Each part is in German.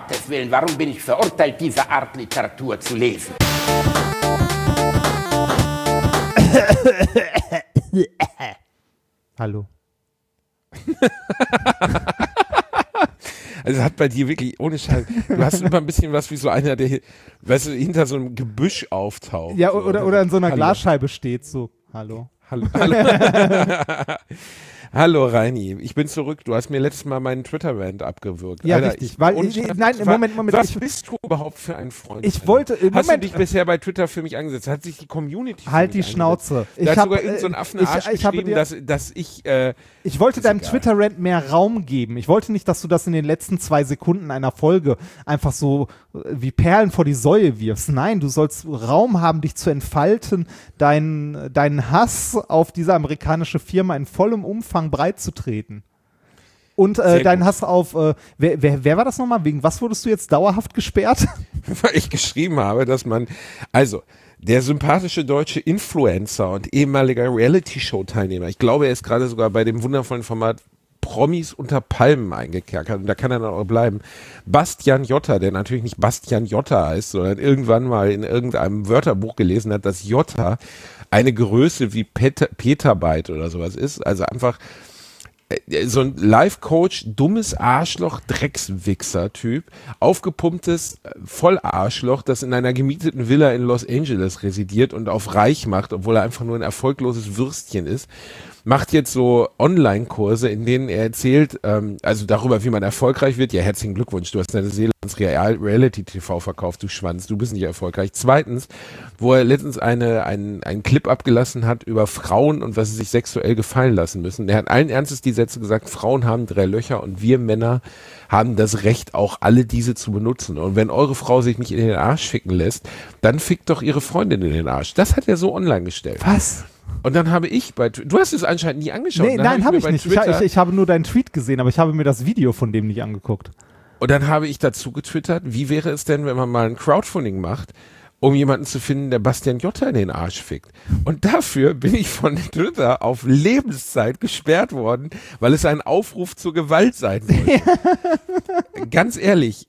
Gottes Willen, warum bin ich verurteilt, diese Art Literatur zu lesen? Hallo. Also hat bei dir wirklich, ohne Scheiß, du hast immer ein bisschen was wie so einer, der, weißt du, hinter so einem Gebüsch auftaucht. Ja, so. oder in so einer Glasscheibe steht, so, hallo. Hallo. Hallo Reini, ich bin zurück. Du hast mir letztes Mal meinen Twitter-Rant abgewürgt. Ja, Alter, richtig. Moment. Was bist du überhaupt für ein Freund? Hast du dich bisher bei Twitter für mich angesetzt? Hat sich die Community für Halt mich die Schnauze. Da hat sogar irgend so ein Affenarsch geschrieben, dass ich... Ich wollte deinem Twitter-Rant mehr Raum geben. Ich wollte nicht, dass du das in den letzten 2 Sekunden einer Folge einfach so wie Perlen vor die Säue wirfst. Nein, du sollst Raum haben, dich zu entfalten, deinen Hass auf diese amerikanische Firma in vollem Umfang breit zu treten. Und deinen Hass auf, wer war das nochmal? Wegen was wurdest du jetzt dauerhaft gesperrt? Weil ich geschrieben habe, dass man, also der sympathische deutsche Influencer und ehemaliger Reality-Show-Teilnehmer, ich glaube, er ist gerade sogar bei dem wundervollen Format Promis unter Palmen eingekerkert und da kann er dann auch bleiben. Bastian Jotta, der natürlich nicht Bastian Jotta heißt, sondern irgendwann mal in irgendeinem Wörterbuch gelesen hat, dass Jotta eine Größe wie Petabyte oder sowas ist. Also einfach so ein Life-Coach, dummes Arschloch, Dreckswichser-Typ, aufgepumptes Vollarschloch, das in einer gemieteten Villa in Los Angeles residiert und auf reich macht, obwohl er einfach nur ein erfolgloses Würstchen ist, macht jetzt so Online-Kurse, in denen er erzählt, also darüber, wie man erfolgreich wird. Ja, herzlichen Glückwunsch, du hast deine Seele ans Reality-TV verkauft, du Schwanz, du bist nicht erfolgreich. Zweitens, wo er letztens einen Clip abgelassen hat über Frauen und was sie sich sexuell gefallen lassen müssen. Er hat allen Ernstes die Sätze gesagt, Frauen haben 3 Löcher und wir Männer haben das Recht, auch alle diese zu benutzen. Und wenn eure Frau sich nicht in den Arsch ficken lässt, dann fickt doch ihre Freundin in den Arsch. Das hat er so online gestellt. Was? Und dann habe ich du hast es anscheinend nie angeschaut. Nee, nein, habe ich nicht. Ich habe nur deinen Tweet gesehen, aber ich habe mir das Video von dem nicht angeguckt. Und dann habe ich dazu getwittert, wie wäre es denn, wenn man mal ein Crowdfunding macht, um jemanden zu finden, der Bastian Jotta in den Arsch fickt. Und dafür bin ich von Twitter auf Lebenszeit gesperrt worden, weil es ein Aufruf zur Gewalt sein sollte. Ganz ehrlich,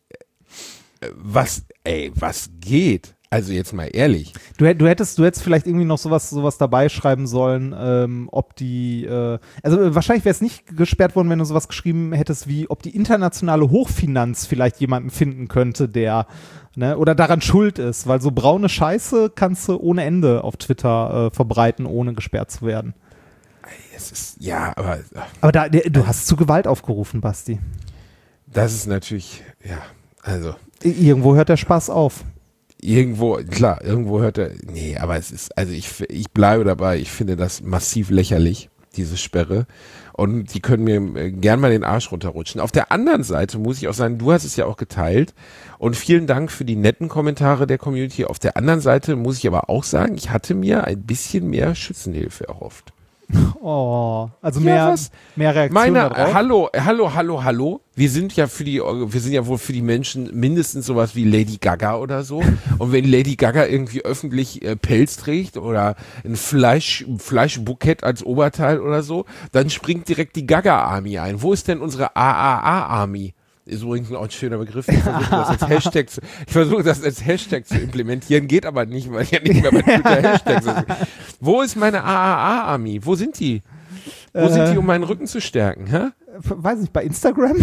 was geht? Also jetzt mal ehrlich. Du hättest vielleicht irgendwie noch sowas dabei schreiben sollen, ob die, also wahrscheinlich wäre es nicht gesperrt worden, wenn du sowas geschrieben hättest, wie ob die internationale Hochfinanz vielleicht jemanden finden könnte, der, ne, oder daran schuld ist, weil so braune Scheiße kannst du ohne Ende auf Twitter verbreiten, ohne gesperrt zu werden. Es ist, ja, aber... Aber du hast zu Gewalt aufgerufen, Basti. Das ist natürlich, ja, also... Irgendwo hört der Spaß auf. Irgendwo hört er, nee, aber es ist, also ich bleibe dabei, ich finde das massiv lächerlich, diese Sperre, und die können mir gern mal den Arsch runterrutschen. Auf der anderen Seite muss ich auch sagen, du hast es ja auch geteilt und vielen Dank für die netten Kommentare der Community. Auf der anderen Seite muss ich aber auch sagen, ich hatte mir ein bisschen mehr Schützenhilfe erhofft. Oh, also mehr Reaktionen darauf. Hallo. Wir sind ja wohl für die Menschen mindestens sowas wie Lady Gaga oder so. Und wenn Lady Gaga irgendwie öffentlich Pelz trägt oder ein Fleischbukett als Oberteil oder so, dann springt direkt die Gaga-Army ein. Wo ist denn unsere AAA-Army? Ist übrigens auch ein schöner Begriff. Ich versuche das als Hashtag zu implementieren, geht aber nicht, weil ich ja nicht mehr bei Twitter Hashtags ist. Wo ist meine AAA-Army? Wo sind die? Wo sind die, um meinen Rücken zu stärken? Hä? Weiß nicht, bei Instagram?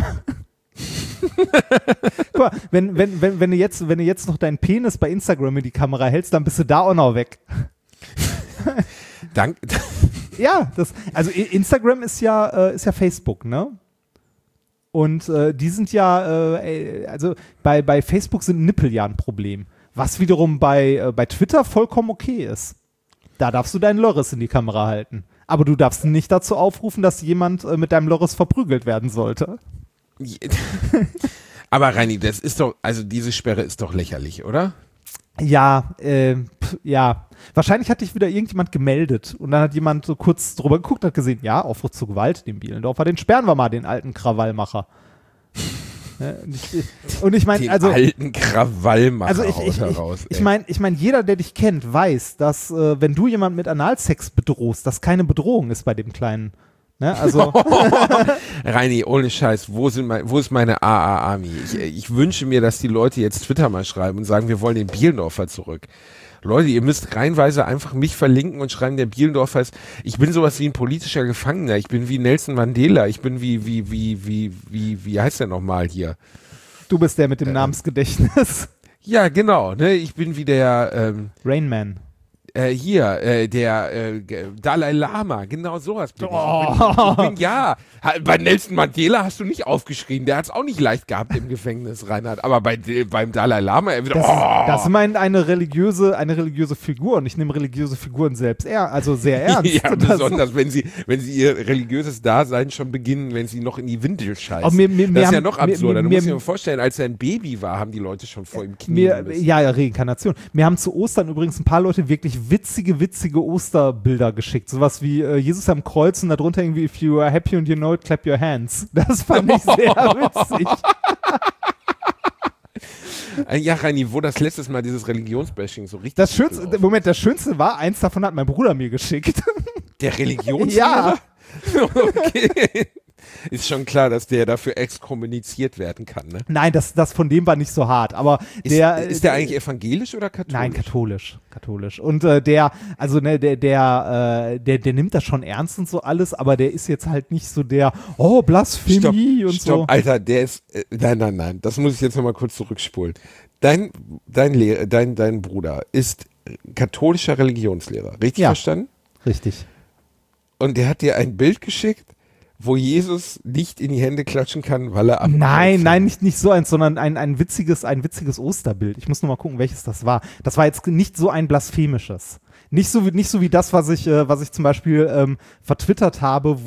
Guck mal, wenn du jetzt noch deinen Penis bei Instagram in die Kamera hältst, dann bist du da auch noch weg. Danke. Ja, also Instagram ist ja Facebook, ne? Und die sind ja, also bei Facebook sind Nippel ja ein Problem. Was wiederum bei Twitter vollkommen okay ist. Da darfst du deinen Lörres in die Kamera halten. Aber du darfst nicht dazu aufrufen, dass jemand mit deinem Lörres verprügelt werden sollte. Aber Reini, das ist doch, also diese Sperre ist doch lächerlich, oder? Ja, ja. Wahrscheinlich hat dich wieder irgendjemand gemeldet und dann hat jemand so kurz drüber geguckt und hat gesehen, ja, Aufruf zur Gewalt in Bielendorfer, den sperren wir mal, den alten Krawallmacher. Und ich meine, also... Den alten Krawallmacher heraus. Ich meine, jeder, der dich kennt, weiß, dass wenn du jemanden mit Analsex bedrohst, das keine Bedrohung ist bei dem kleinen Ne? Also Reini, ohne Scheiß, wo ist meine AA-Army? Ich wünsche mir, dass die Leute jetzt Twitter mal schreiben und sagen, wir wollen den Bielendorfer zurück. Leute, ihr müsst reihenweise einfach mich verlinken und schreiben, der Bielendorfer ist, ich bin sowas wie ein politischer Gefangener, ich bin wie Nelson Mandela, ich bin wie heißt der nochmal hier? du bist der mit dem Namensgedächtnis. Ja, genau, ne, ich bin wie der, Rain Man. der Dalai Lama, genau sowas bin ich. Bei Nelson Mandela hast du nicht aufgeschrien, der hat es auch nicht leicht gehabt im Gefängnis, Reinhard, aber beim Dalai Lama, er wird, Das ist immerhin eine religiöse Figur und ich nehme religiöse Figuren selbst sehr ernst. Ja, besonders, wenn sie ihr religiöses Dasein schon beginnen, wenn sie noch in die Windel scheißen. Das ist ja noch absurder. Du musst dir mal vorstellen, als er ein Baby war, haben die Leute schon vor ihm knien müssen. Ja, Reinkarnation. Mir haben zu Ostern übrigens ein paar Leute wirklich witzige Osterbilder geschickt. Sowas wie Jesus am Kreuz und darunter irgendwie, if you are happy and you know it, clap your hands. Das fand ich sehr witzig. Ja, Reini, wo das letztes Mal dieses Religionsbashing so richtig... Das Schönste war, eins davon hat mein Bruder mir geschickt. Der Religionslehrer? Ja. Okay. Ist schon klar, dass der dafür exkommuniziert werden kann, ne? Nein, das von dem war nicht so hart, aber ist der eigentlich evangelisch oder katholisch? Nein, katholisch. Und der nimmt das schon ernst und so alles, aber der ist jetzt halt nicht so der, Blasphemie und so. Stopp, Alter, der ist, nein, das muss ich jetzt nochmal kurz zurückspulen. Dein Bruder ist katholischer Religionslehrer, richtig verstanden? Richtig. Und der hat dir ein Bild geschickt, wo Jesus nicht in die Hände klatschen kann, weil er Nein, nicht so eins, sondern ein witziges Osterbild. Ich muss nur mal gucken, welches das war. Das war jetzt nicht so ein blasphemisches. Nicht so wie das, was ich zum Beispiel vertwittert habe,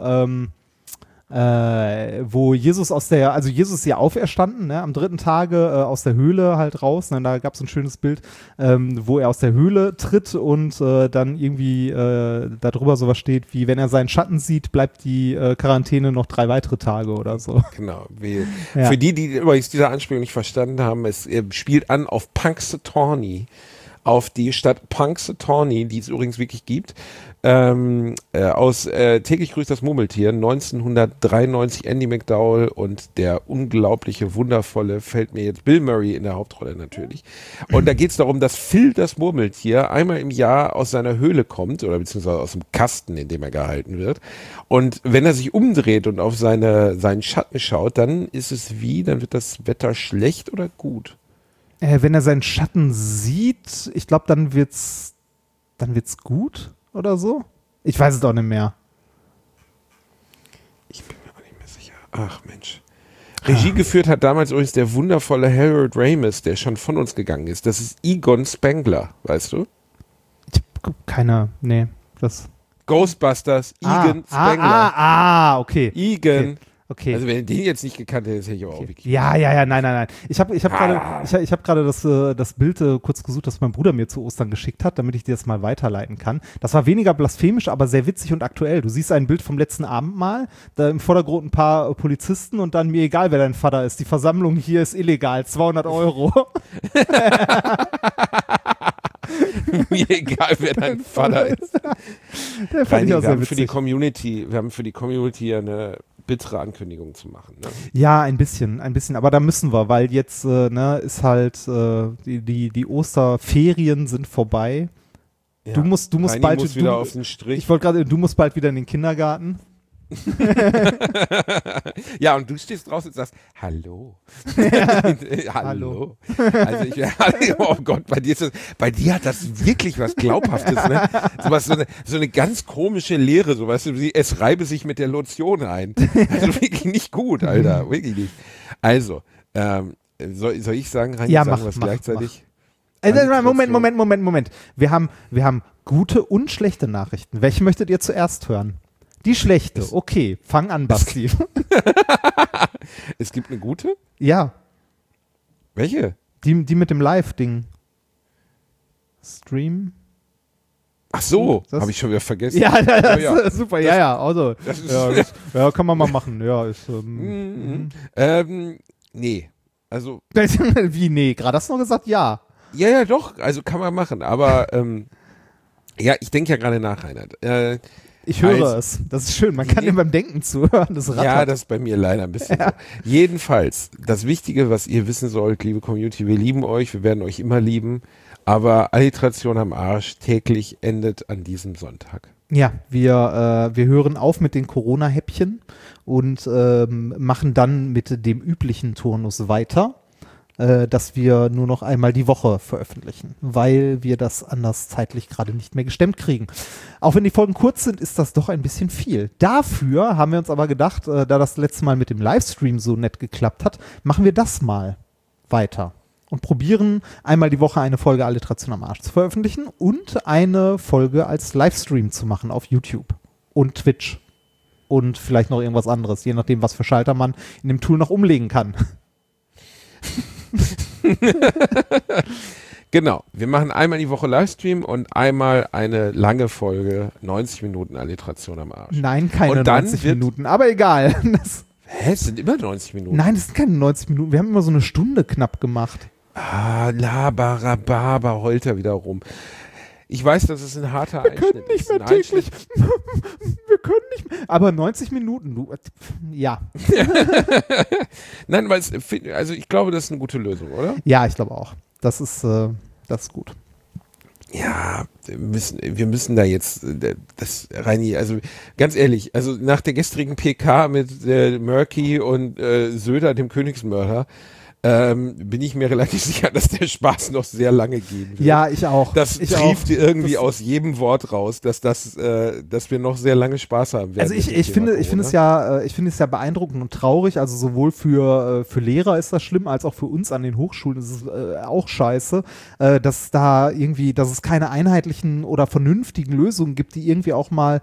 wo Jesus Jesus ist ja auferstanden, ne, am 3. Tage aus der Höhle halt raus. Ne, da gab es ein schönes Bild, wo er aus der Höhle tritt und dann irgendwie darüber sowas steht, wie wenn er seinen Schatten sieht, bleibt die Quarantäne noch 3 weitere Tage oder so. Genau. Für die übrigens diese Anspielung nicht verstanden haben, es spielt an auf Punxsutawney, auf die Stadt Punxsutawney, die es übrigens wirklich gibt. Aus Täglich grüßt das Murmeltier, 1993 Andy McDowell und der unglaubliche, wundervolle, fällt mir jetzt Bill Murray in der Hauptrolle natürlich. Und da geht es darum, dass Phil, das Murmeltier, einmal im Jahr aus seiner Höhle kommt, oder beziehungsweise aus dem Kasten, in dem er gehalten wird. Und wenn er sich umdreht und auf seinen Schatten schaut, dann dann wird das Wetter schlecht oder gut? Wenn er seinen Schatten sieht, ich glaube, dann wird's gut. Oder so? Ich weiß es auch nicht mehr. Ich bin mir auch nicht mehr sicher. Ach Mensch. Regie geführt hat damals übrigens der wundervolle Harold Ramis, der schon von uns gegangen ist. Das ist Egon Spengler, weißt du? Das. Ghostbusters, Egon Spengler. Okay. Egon. Okay. Also wenn du den jetzt nicht gekannt hättest, hätte ich aber auch wirklich. Ja, nein. Ich hab gerade das Bild kurz gesucht, das mein Bruder mir zu Ostern geschickt hat, damit ich dir das mal weiterleiten kann. Das war weniger blasphemisch, aber sehr witzig und aktuell. Du siehst ein Bild vom letzten Abendmahl, da im Vordergrund ein paar Polizisten und dann mir egal, wer dein Vater ist. Die Versammlung hier ist illegal, 200 €. Mir egal, wer dein Vater ist. Wir haben für die Community eine bittere Ankündigung zu machen. Ne? Ja, ein bisschen, aber da müssen wir, weil jetzt ist halt die Osterferien sind vorbei. Ja. Du musst bald wieder auf den Strich. Ich wollte gerade, du musst bald wieder in den Kindergarten. Ja, und du stehst draußen und sagst, hallo. Hallo. Also oh Gott, bei dir hat das wirklich was Glaubhaftes, ne? So eine ganz komische Lehre, so weißt du, es reibe sich mit der Lotion ein. Also wirklich nicht gut, Alter, wirklich nicht. Also, soll ich sagen, Reini, ja, sagen wir es gleichzeitig? Moment. Wir haben gute und schlechte Nachrichten. Welche möchtet ihr zuerst hören? Die schlechte, okay. Fang an, Basti. Es gibt eine gute? Ja. Welche? Die mit dem Live-Ding. Stream. Ach so, habe ich schon wieder vergessen. Ja, das ist super. Also. Kann man mal machen. Ja, ist. Nee. Also. Wie, nee? Gerade hast du noch gesagt, ja. Ja, doch. Also kann man machen. Aber, ja, ich denke ja gerade nach, Reinhard. Ich höre es. Das ist schön. Man kann ihm beim Denken zuhören. Das rattert. Ja, das ist bei mir leider ein bisschen so. Jedenfalls, das Wichtige, was ihr wissen sollt, liebe Community, wir lieben euch, wir werden euch immer lieben, aber Alliteration am Arsch täglich endet an diesem Sonntag. Ja, wir hören auf mit den Corona-Häppchen und machen dann mit dem üblichen Turnus weiter, dass wir nur noch einmal die Woche veröffentlichen, weil wir das anders zeitlich gerade nicht mehr gestemmt kriegen. Auch wenn die Folgen kurz sind, ist das doch ein bisschen viel. Dafür haben wir uns aber gedacht, da das letzte Mal mit dem Livestream so nett geklappt hat, machen wir das mal weiter. Und probieren einmal die Woche eine Folge Alliteration am Arsch zu veröffentlichen und eine Folge als Livestream zu machen auf YouTube und Twitch und vielleicht noch irgendwas anderes, je nachdem, was für Schalter man in dem Tool noch umlegen kann. Genau, wir machen einmal die Woche Livestream und einmal eine lange Folge, 90 Minuten Alliteration am Arsch. Nein, keine und dann 90 Minuten, aber egal. Hä, es sind immer 90 Minuten? Nein, das sind keine 90 Minuten, wir haben immer so eine Stunde knapp gemacht. Labarababa, heult er wieder rum. Ich weiß, das ist ein harter Einschnitt. Wir können nicht mehr täglich. Wir können nicht mehr. Aber 90 Minuten, du. Ja. Nein, weil also ich glaube, das ist eine gute Lösung, oder? Ja, ich glaube auch. Das ist gut. Ja, wir müssen da jetzt, das Reini, also ganz ehrlich, also nach der gestrigen PK mit Murky und Söder, dem Königsmörder, bin ich mir relativ sicher, dass der Spaß noch sehr lange gehen wird. Ja, ich auch. Das trieft irgendwie aus jedem Wort raus, dass wir noch sehr lange Spaß haben werden. Also ich finde es ja beeindruckend und traurig, also sowohl für Lehrer ist das schlimm, als auch für uns an den Hochschulen ist es auch scheiße, dass es keine einheitlichen oder vernünftigen Lösungen gibt, die irgendwie auch mal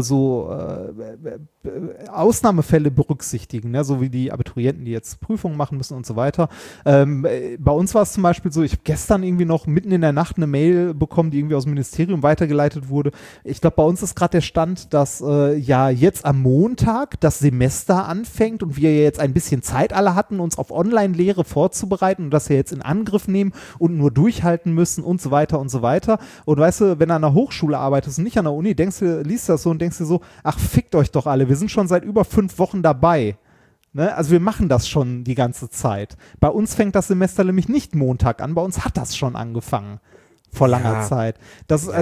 Ausnahmefälle berücksichtigen, ne? So wie die Abiturienten, die jetzt Prüfungen machen müssen und so weiter. Bei uns war es zum Beispiel so, ich habe gestern irgendwie noch mitten in der Nacht eine Mail bekommen, die irgendwie aus dem Ministerium weitergeleitet wurde. Ich glaube, bei uns ist gerade der Stand, dass jetzt am Montag das Semester anfängt und wir jetzt ein bisschen Zeit alle hatten, uns auf Online-Lehre vorzubereiten und das wir jetzt in Angriff nehmen und nur durchhalten müssen und so weiter und so weiter. Und weißt du, wenn du an einer Hochschule arbeitest und nicht an der Uni, liest das so und denkst dir so, ach, fickt euch doch alle, wir sind schon seit über 5 Wochen dabei. Ne? Also wir machen das schon die ganze Zeit. Bei uns fängt das Semester nämlich nicht Montag an, bei uns hat das schon angefangen. Vor langer Zeit. Das ist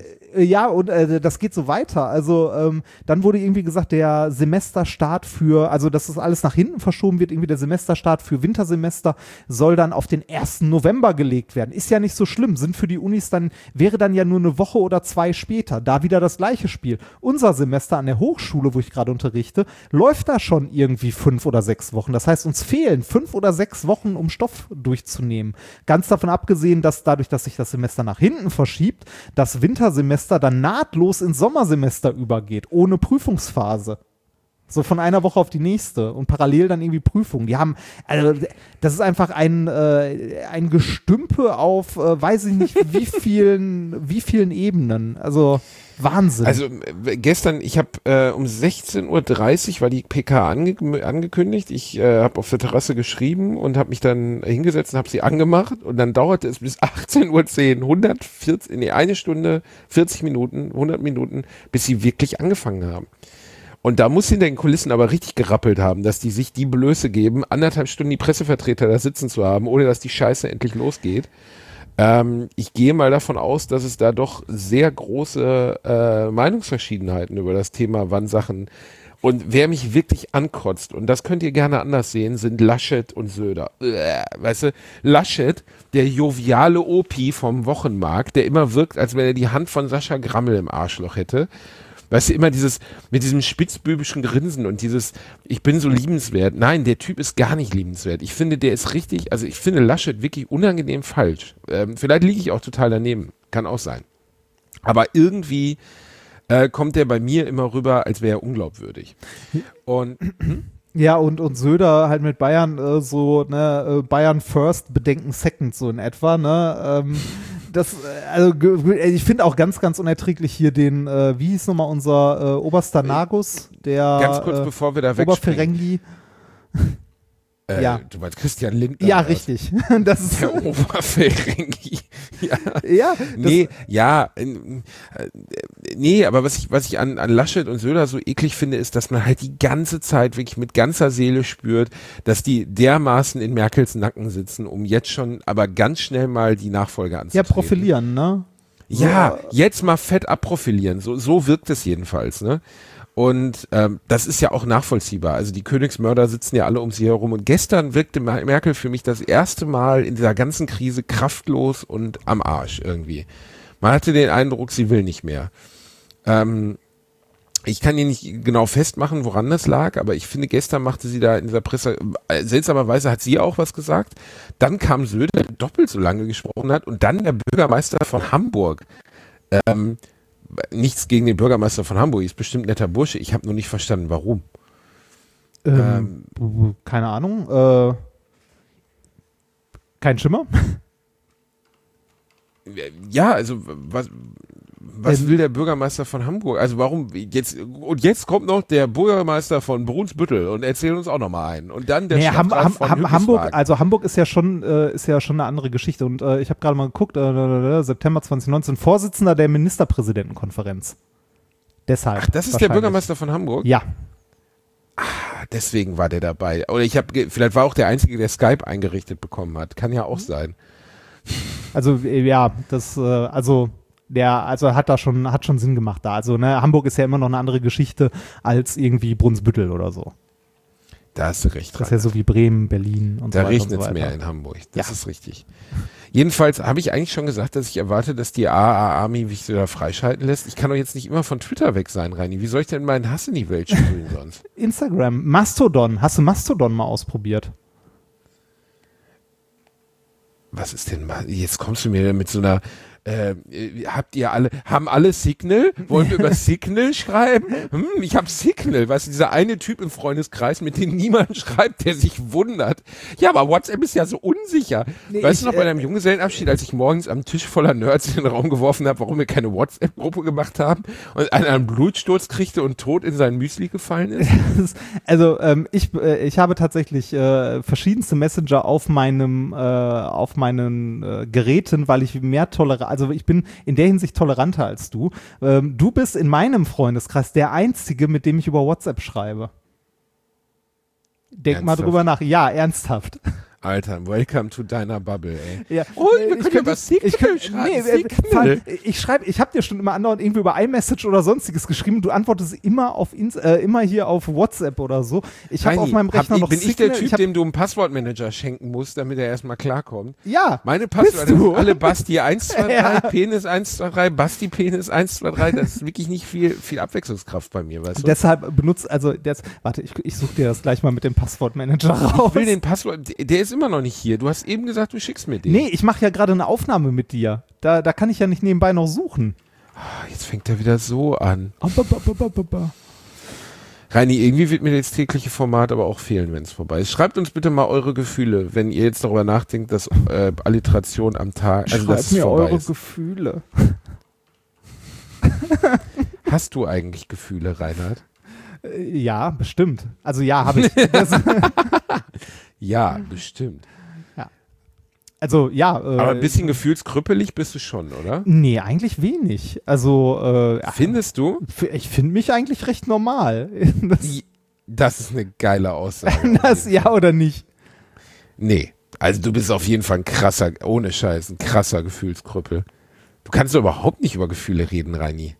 das geht so weiter. Also dann wurde irgendwie gesagt, der Semesterstart dass das alles nach hinten verschoben wird, irgendwie der Semesterstart für Wintersemester soll dann auf den 1. November gelegt werden. Ist ja nicht so schlimm, sind für die Unis wäre dann ja nur eine Woche oder 2 später. Da wieder das gleiche Spiel. Unser Semester an der Hochschule, wo ich gerade unterrichte, läuft da schon irgendwie 5 oder 6 Wochen. Das heißt, uns fehlen 5 oder 6 Wochen, um Stoff durchzunehmen. Ganz davon abgesehen, dass dadurch, dass sich das Semester nach hinten verschiebt, das Wintersemester dann nahtlos ins Sommersemester übergeht, ohne Prüfungsphase. So von einer Woche auf die nächste und parallel dann irgendwie Prüfungen. Das ist einfach ein Gestümpe auf, weiß ich nicht, wie vielen Ebenen. Also Wahnsinn. Also gestern, ich habe um 16:30 Uhr war die PK angekündigt. Ich habe auf der Terrasse geschrieben und habe mich dann hingesetzt und habe sie angemacht. Und dann dauerte es bis 18:10 Uhr, eine Stunde, 40 Minuten, 100 Minuten, bis sie wirklich angefangen haben. Und da muss hinter den Kulissen aber richtig gerappelt haben, dass die sich die Blöße geben, 1,5 Stunden die Pressevertreter da sitzen zu haben, ohne dass die Scheiße endlich losgeht. Ich gehe mal davon aus, dass es da doch sehr große Meinungsverschiedenheiten über das Thema wann Sachen. Und wer mich wirklich ankotzt, und das könnt ihr gerne anders sehen, sind Laschet und Söder. Weißt du, Laschet, der joviale Opi vom Wochenmarkt, der immer wirkt, als wenn er die Hand von Sascha Grammel im Arschloch hätte. Weißt du, immer mit diesem spitzbübischen Grinsen und dieses, ich bin so liebenswert. Nein, der Typ ist gar nicht liebenswert. Ich finde, der ist richtig, also ich finde Laschet wirklich unangenehm falsch. Vielleicht liege ich auch total daneben. Kann auch sein. Aber irgendwie kommt der bei mir immer rüber, als wäre er unglaubwürdig. Und ja, und Söder halt mit Bayern Bayern first, Bedenken second, so in etwa, ne? Ich finde auch ganz, ganz unerträglich hier den, wie hieß nochmal unser oberster Nagus, der ganz kurz bevor wir da Oberferengi. Ja. Du meinst Christian Lindner? Ja, richtig. Das ist der Oberferengi. Ja. Nee, aber was ich an Laschet und Söder so eklig finde, ist, dass man halt die ganze Zeit wirklich mit ganzer Seele spürt, dass die dermaßen in Merkels Nacken sitzen, um jetzt schon aber ganz schnell mal die Nachfolge anzutreten. Ja, profilieren, ne? Ja, jetzt mal fett abprofilieren. So wirkt es jedenfalls, ne? Und das ist ja auch nachvollziehbar. Also die Königsmörder sitzen ja alle um sie herum. Und gestern wirkte Merkel für mich das erste Mal in dieser ganzen Krise kraftlos und am Arsch irgendwie. Man hatte den Eindruck, sie will nicht mehr. Ich kann hier nicht genau festmachen, woran das lag, aber ich finde, gestern machte sie da in dieser Presse, seltsamerweise hat sie auch was gesagt. Dann kam Söder, der doppelt so lange gesprochen hat, und dann der Bürgermeister von Hamburg. Nichts gegen den Bürgermeister von Hamburg, ist bestimmt ein netter Bursche. Ich habe nur nicht verstanden, warum. Keine Ahnung. Kein Schimmer? Ja, also was will der Bürgermeister von Hamburg? Also warum jetzt? Und jetzt kommt noch der Bürgermeister von Brunsbüttel und erzählt uns auch noch mal einen. Und dann der Stadtrat von Hamburg. Also Hamburg ist ja schon eine andere Geschichte. Und ich habe gerade mal geguckt. September 2019 Vorsitzender der Ministerpräsidentenkonferenz. Deshalb. Ach, das ist der Bürgermeister von Hamburg? Ja. Deswegen war der dabei. Oder vielleicht war auch der Einzige, der Skype eingerichtet bekommen hat. Kann ja auch sein. Also ja, hat schon Sinn gemacht da. Also ne, Hamburg ist ja immer noch eine andere Geschichte als irgendwie Brunsbüttel oder so. Da hast du recht. Das ist ja so wie Bremen, Berlin und so weiter. Da regnet es mehr in Hamburg. Das ist richtig. Jedenfalls habe ich eigentlich schon gesagt, dass ich erwarte, dass die AA-Army mich wieder freischalten lässt. Ich kann doch jetzt nicht immer von Twitter weg sein, Reini. Wie soll ich denn meinen Hass in die Welt sprühen sonst? Instagram, Mastodon. Hast du Mastodon mal ausprobiert? Was ist denn mal? Jetzt kommst du mir mit so einer haben alle Signal? Wollen wir über Signal schreiben? Ich habe Signal, weißt du, dieser eine Typ im Freundeskreis, mit dem niemand schreibt, der sich wundert. Ja, aber WhatsApp ist ja so unsicher. Nee, weißt du noch, bei deinem Junggesellenabschied, als ich morgens am Tisch voller Nerds in den Raum geworfen habe, warum wir keine WhatsApp-Gruppe gemacht haben und einer einen Blutsturz kriegte und tot in sein Müsli gefallen ist? Also ich habe tatsächlich verschiedenste Messenger auf meinen Geräten, weil ich mehr also ich bin in der Hinsicht toleranter als du. Du bist in meinem Freundeskreis der Einzige, mit dem ich über WhatsApp schreibe. Denk mal drüber nach. Ja, ernsthaft. Alter, welcome to deiner Bubble, ey. Ja. Oh, wir können über Signal schreiben. Ich habe dir schon immer andauernd irgendwie über iMessage oder sonstiges geschrieben. Du antwortest immer immer hier auf WhatsApp oder so. Ich habe auf meinem Rechner noch Signal. Bin ich der Typ, dem du einen Passwortmanager schenken musst, damit er erstmal klarkommt? Ja. Meine Passwörter sind alle Basti 123, ja. Penis 123, Basti Penis 123. Das ist wirklich nicht viel Abwechslungskraft bei mir, weißt du? Deshalb warte, ich suche dir das gleich mal mit dem Passwortmanager raus. Ich will den Passwort, der ist immer noch nicht hier. Du hast eben gesagt, du schickst mir den. Nee, ich mache ja gerade eine Aufnahme mit dir. Da kann ich ja nicht nebenbei noch suchen. Jetzt fängt er wieder so an. Reini, irgendwie wird mir das tägliche Format aber auch fehlen, wenn es vorbei ist. Schreibt uns bitte mal eure Gefühle, wenn ihr jetzt darüber nachdenkt, dass Alliteration am Tag, also Schreibt dass es mir vorbei eure ist. Gefühle. Hast du eigentlich Gefühle, Reinhard? Ja, bestimmt. Also ja, habe ich. Ja, bestimmt. Ja. Also ja. Aber ein bisschen gefühlskrüppelig bist du schon, oder? Nee, eigentlich wenig. Also findest du? Ich finde mich eigentlich recht normal. Das ist eine geile Aussage. Ja oder nicht? Nee. Also du bist auf jeden Fall ein krasser, ohne Scheiß, ein krasser Gefühlskrüppel. Du kannst doch überhaupt nicht über Gefühle reden, Reini.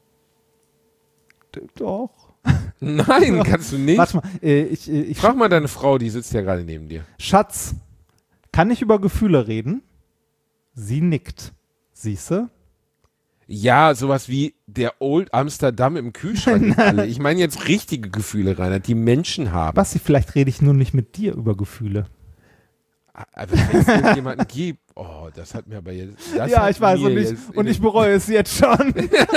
Doch. Nein, kannst du nicht. Warte mal, ich frag mal deine Frau, die sitzt ja gerade neben dir. Schatz, kann ich über Gefühle reden? Sie nickt. Siehste? Ja, sowas wie der Old Amsterdam im Kühlschrank. Alle. Ich meine jetzt richtige Gefühle, Reinhard, die Menschen haben. Basti, vielleicht rede ich nur nicht mit dir über Gefühle. Aber wenn es irgendjemanden gibt, das hat mir aber jetzt... Ja, ich weiß und ich bereue es jetzt schon.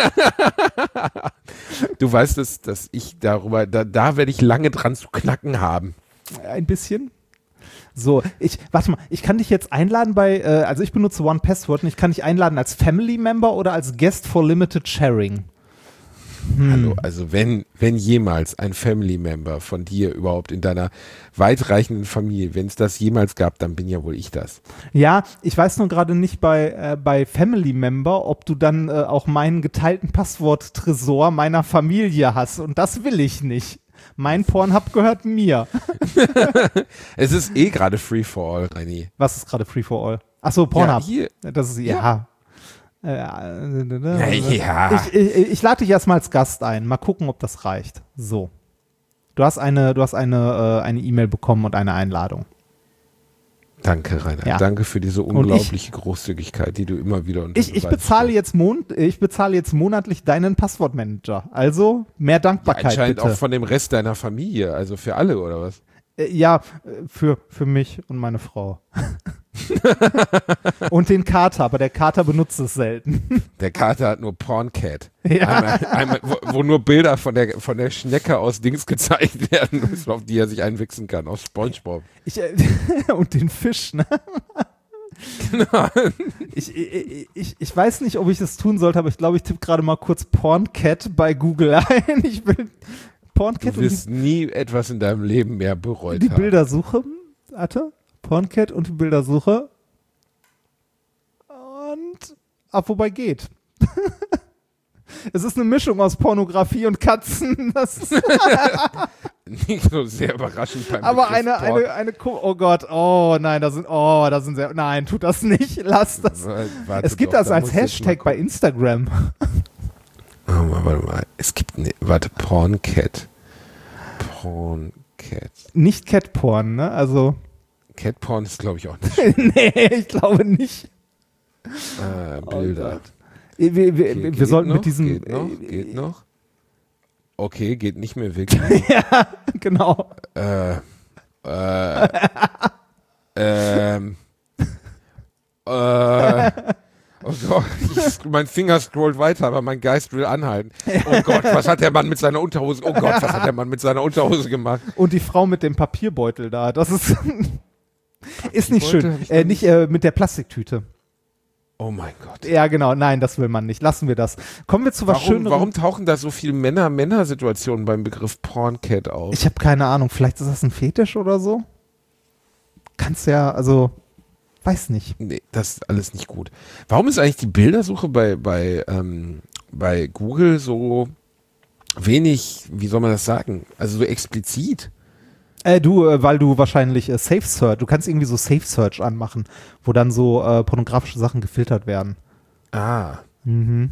Du weißt, dass ich darüber, da werde ich lange dran zu knacken haben. Ein bisschen. So, warte mal, ich kann dich jetzt einladen also ich benutze OnePassword und ich kann dich einladen als Family Member oder als Guest for Limited Sharing. Hallo, also wenn jemals ein Family Member von dir überhaupt in deiner weitreichenden Familie, wenn es das jemals gab, dann bin ja wohl ich das. Ja, ich weiß nur gerade nicht bei Family Member, ob du dann auch meinen geteilten Passwort-Tresor meiner Familie hast. Und das will ich nicht. Mein Pornhub gehört mir. Es ist eh gerade Free for All, Reini. Was ist gerade Free for All? Achso, Pornhub. Ja, hier. Das ist, ja. Ja. Ich lade dich erstmal als Gast ein. Mal gucken, ob das reicht. So. Du hast eine E-Mail bekommen und eine Einladung. Danke, Rainer. Ja. Danke für diese unglaubliche Großzügigkeit, die du immer wieder unter Ich bezahle jetzt monatlich deinen Passwortmanager. Also mehr Dankbarkeit, anscheinend bitte. auch von dem Rest deiner Familie, also für alle, oder was? Ja, für mich und meine Frau. Und den Kater, aber der Kater benutzt es selten. Der Kater hat nur Porncat. Ja. Einmal, wo nur Bilder von der Schnecke aus Dings gezeigt werden, auf die er sich einwichsen kann, aus SpongeBob. Und den Fisch, ne? Genau. Ich weiß nicht, ob ich das tun sollte, aber ich glaube, ich tippe gerade mal kurz Porncat bei Google ein. Ich will Porncat Du wirst nie etwas in deinem Leben mehr bereut die haben. Bildersuche. Warte. Porncat und die Bildersuche. Und wobei geht. Es ist eine Mischung aus Pornografie und Katzen. Das ist Nicht so sehr überraschend beim aber Begriff Porn. oh Gott, nein, da sind sehr, nein, tut das nicht, lass das. Warte Es gibt doch, das da als muss ich jetzt mal Hashtag bei Instagram. warte mal. Es gibt, Porncat. Porncat. Nicht Catporn, ne? Also, Catporn ist, glaube ich, auch nicht. nee, ich glaube nicht. Bilder. Wir sollten mit diesem. Geht noch. Okay, geht nicht mehr wirklich. Ja, genau. Oh Gott, mein Finger scrollt weiter, aber mein Geist will anhalten. Oh Gott, was hat der Mann mit seiner Unterhose? Oh Gott, was hat der Mann mit seiner Unterhose gemacht? Und die Frau mit dem Papierbeutel da, das ist, ist nicht Beutel schön. hab ich noch Nicht mit der Plastiktüte. Oh mein Gott. Ja, genau. Nein, das will man nicht. Lassen wir das. Kommen wir zu was Schönerem. Warum tauchen da so viele Männer-Situationen beim Begriff Porncat auf? Ich habe keine Ahnung. Vielleicht ist das ein Fetisch oder so? Kannst ja, also, weiß nicht. Nee, das ist alles nicht gut. Warum ist eigentlich die Bildersuche bei Google so wenig, wie soll man das sagen, also so explizit? Weil du wahrscheinlich Safe Search, du kannst irgendwie so Safe Search anmachen, wo dann so pornografische Sachen gefiltert werden. Ah. Mhm.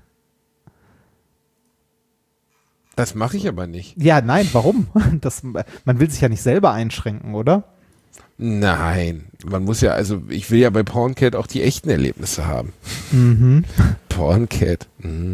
Das mache ich aber nicht. Ja, nein, warum? Man will sich ja nicht selber einschränken, oder? Nein, man muss ja, also ich will ja bei Porncat auch die echten Erlebnisse haben. Mhm. Porncat.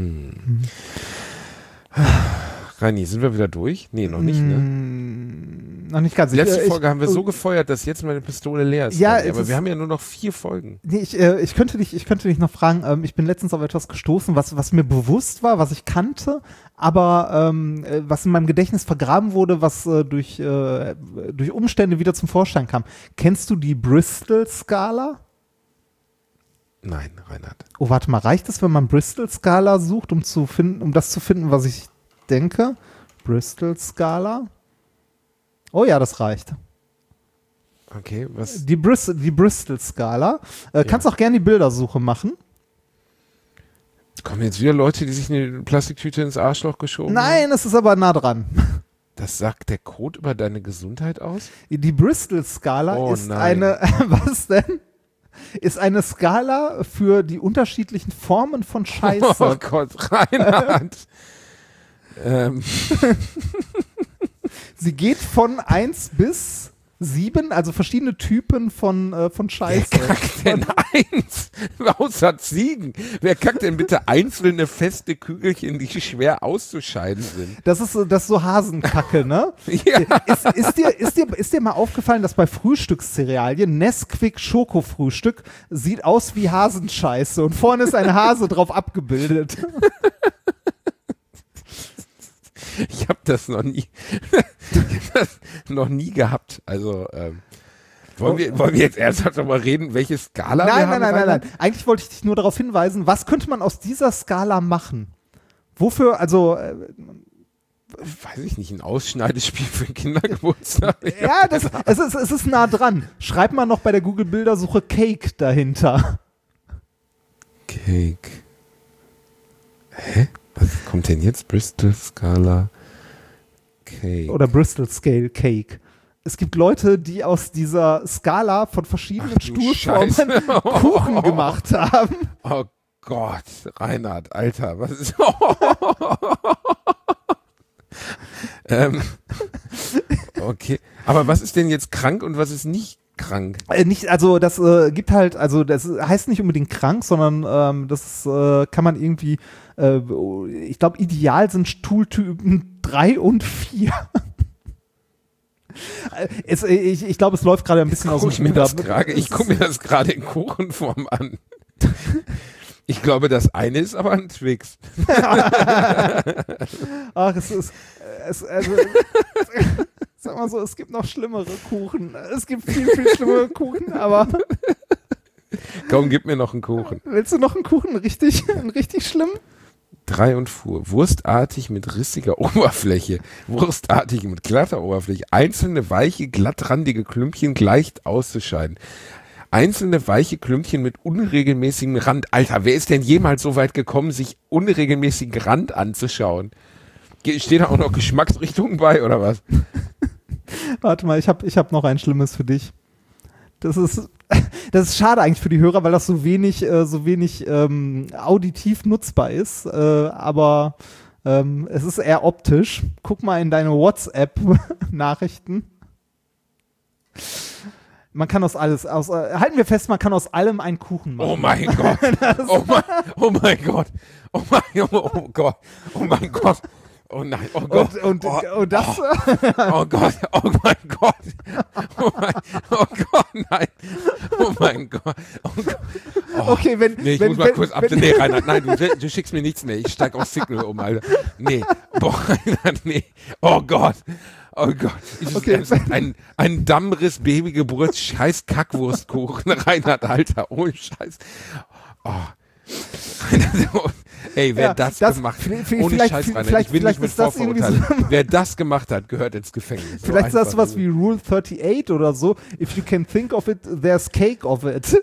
Rani, sind wir wieder durch? Nee, noch nicht, ne? Noch nicht ganz. Die letzte Folge haben wir so gefeuert, dass jetzt meine Pistole leer ist. Ja, Rani, aber wir haben ja nur noch 4 Folgen. Nee, ich könnte dich noch fragen, ich bin letztens auf etwas gestoßen, was mir bewusst war, was ich kannte, aber was in meinem Gedächtnis vergraben wurde, was durch Umstände wieder zum Vorschein kam. Kennst du die Bristol-Skala? Nein, Reinhard. Oh, warte mal, reicht es, wenn man Bristol-Skala sucht, um das zu finden, was ich denke? Bristol-Skala? Oh ja, das reicht. Okay, was? Die Bristol-Skala. Kannst auch gerne die Bildersuche machen. Kommen jetzt wieder Leute, die sich eine Plastiktüte ins Arschloch geschoben haben? Nein, es ist aber nah dran. Das sagt der Code über deine Gesundheit aus? Die Bristol-Skala ist eine, was denn? Ist eine Skala für die unterschiedlichen Formen von Scheiße. Oh Gott, Reinhard. Sie geht von 1 bis 7, also verschiedene Typen von Scheiße. Wer kackt denn 1? Außer Ziegen. Wer kackt denn bitte einzelne feste Kügelchen, die schwer auszuscheiden sind? Das ist so Hasenkacke, ne? Ja. Ist dir mal aufgefallen, dass bei Frühstückscerealien Nesquik Schokofrühstück sieht aus wie Hasenscheiße und vorne ist ein Hase drauf abgebildet. Ich habe das noch nie gehabt. Also wollen wir jetzt ernsthaft darüber reden, welche Skala wir haben? Nein. Eigentlich wollte ich dich nur darauf hinweisen, was könnte man aus dieser Skala machen? Wofür, also weiß ich nicht, ein Ausschneidespiel für Kindergeburtstag. ja, es ist nah dran. Schreib mal noch bei der Google-Bildersuche Cake dahinter. Cake. Hä? Was kommt denn jetzt? Bristol Scala Cake. Oder Bristol Scale Cake. Es gibt Leute, die aus dieser Skala von verschiedenen Stuhlformen Kuchen gemacht haben. Oh Gott, Reinhard, Alter, was ist... Okay, aber was ist denn jetzt krank und was ist nicht krank? Also das gibt halt, also das heißt nicht unbedingt krank, sondern das kann man irgendwie, ich glaube ideal sind Stuhltypen 3 und 4. Ich glaube, es läuft gerade ein bisschen aus dem Ruder. Ich gucke mir das gerade in Kuchenform an. Ich glaube, das eine ist aber ein Twix. Ach, sag mal so, es gibt noch schlimmere Kuchen. Es gibt viel, viel schlimmere Kuchen, aber... Komm, gib mir noch einen Kuchen. Willst du noch einen Kuchen? Richtig schlimm? 3 und 4. Wurstartig mit rissiger Oberfläche. Wurstartig mit glatter Oberfläche. Einzelne weiche, glattrandige Klümpchen leicht auszuscheiden. Einzelne weiche Klümpchen mit unregelmäßigem Rand. Alter, wer ist denn jemals so weit gekommen, sich unregelmäßigen Rand anzuschauen? Steht da auch noch Geschmacksrichtungen bei, oder was? Warte mal, ich hab noch ein Schlimmes für dich. Das ist schade eigentlich für die Hörer, weil das so wenig auditiv nutzbar ist. Aber es ist eher optisch. Guck mal in deine WhatsApp-Nachrichten. Man kann halten wir fest, man kann aus allem einen Kuchen machen. Oh mein Gott. Oh mein Gott. Oh Gott. Oh mein Gott. Oh nein, oh Gott. Und das. Oh Gott, oh mein Gott. Oh Gott, nein. Oh mein Gott. Oh Gott. Oh. Okay, Nee, ich muss mal kurz ab. Nee, Reinhard, nein, du schickst mir nichts mehr. Ich steig auf Signal um, Alter. Nee. Boah, Reinhard, nee. Oh Gott. Oh Gott. Okay. Ein Dammriss Babygeburt Scheiß Kackwurstkuchen. Reinhard, Alter. Ohne Scheiß. Oh. Ey, wer das gemacht hat, ohne Scheiß, Reinhard, ich will nicht mit Vorverurteilen. Wer das gemacht hat, gehört ins Gefängnis. Vielleicht ist das sowas wie Rule 38 oder so. If you can think of it, there's cake of it.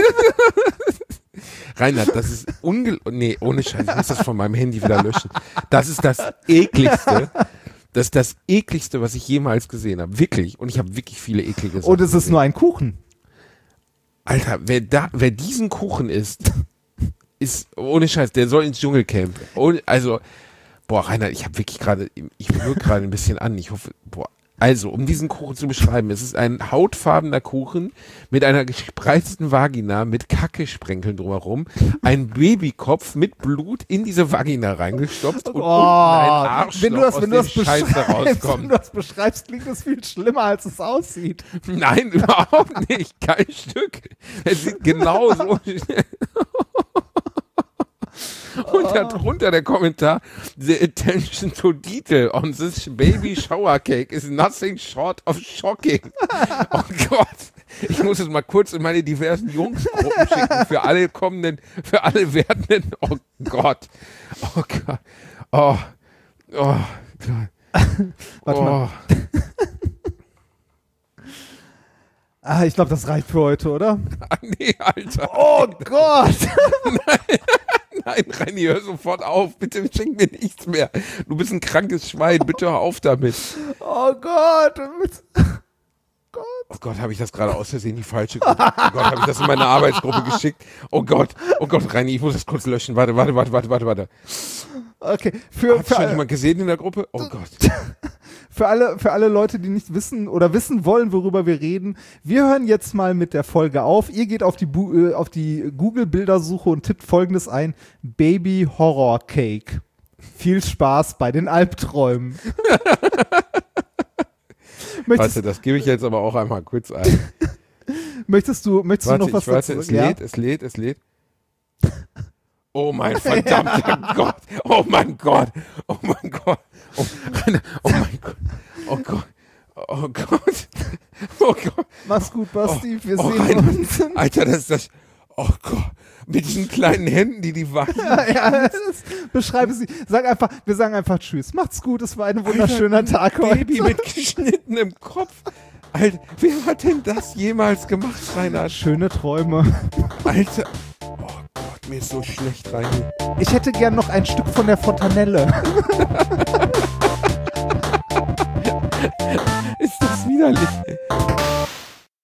Reinhard, das ist nee, ohne Scheiß, ich muss das von meinem Handy wieder löschen. Das ist das Ekligste. Das ist das Ekligste, was ich jemals gesehen habe. Wirklich. Und ich habe wirklich viele eklige Sachen Und es ist nur ein Kuchen. Alter, wer diesen Kuchen isst, ist, ohne Scheiß, der soll ins Dschungelcamp. Also, boah, Reinhard, ich wirke gerade ein bisschen an. Ich hoffe, boah, also, um diesen Kuchen zu beschreiben, es ist ein hautfarbener Kuchen mit einer gespreizten Vagina, mit Kackesprenkeln drumherum, ein Babykopf mit Blut in diese Vagina reingestopft und unten ein Arschloch, wenn du das beschreibst, klingt das viel schlimmer, als es aussieht. Nein, überhaupt nicht. Kein Stück. Es sieht genau so. Und darunter der Kommentar: The attention to detail on this baby shower cake is nothing short of shocking. Oh Gott. Ich muss es mal kurz in meine diversen Jungsgruppen schicken für alle werdenden. Oh Gott. Oh Gott. Oh. Oh Gott. Warte mal. Ich glaube, das reicht für heute, oder? Nee, Alter. Oh Gott. Nein, Reini, hör sofort auf. Bitte schenk mir nichts mehr. Du bist ein krankes Schwein. Bitte hör auf damit. Oh Gott. Oh Gott, habe ich das gerade aus Versehen die falsche Gruppe? Oh Gott, habe ich das in meine Arbeitsgruppe geschickt? Oh Gott, Reini, ich muss das kurz löschen. Warte. Okay. Hat schon jemand gesehen in der Gruppe? Oh Gott. Für alle Leute, die nicht wissen oder wissen wollen, worüber wir reden, wir hören jetzt mal mit der Folge auf. Ihr geht auf die Google-Bildersuche und tippt Folgendes ein: Baby Horror Cake. Viel Spaß bei den Albträumen. Warte, das gebe ich jetzt aber auch einmal kurz ein. Möchtest du noch was dazu sagen? Es lädt. Oh mein verdammter Gott. Oh mein Gott. Oh mein Gott. Oh mein Gott. Oh Gott. Oh Gott. Oh Gott. Mach's gut, Basti. Wir sehen uns. Alter, das ist das. Oh Gott, mit diesen kleinen Händen, die weinen. Beschreibe sie. Wir sagen einfach Tschüss. Macht's gut, es war ein wunderschöner Tag heute. Baby mit geschnittenem Kopf. Alter, wer hat denn das jemals gemacht, Reinhard? Schöne Träume. Alter, oh Gott, mir ist so schlecht rein. Ich hätte gern noch ein Stück von der Fontanelle. Ist das widerlich?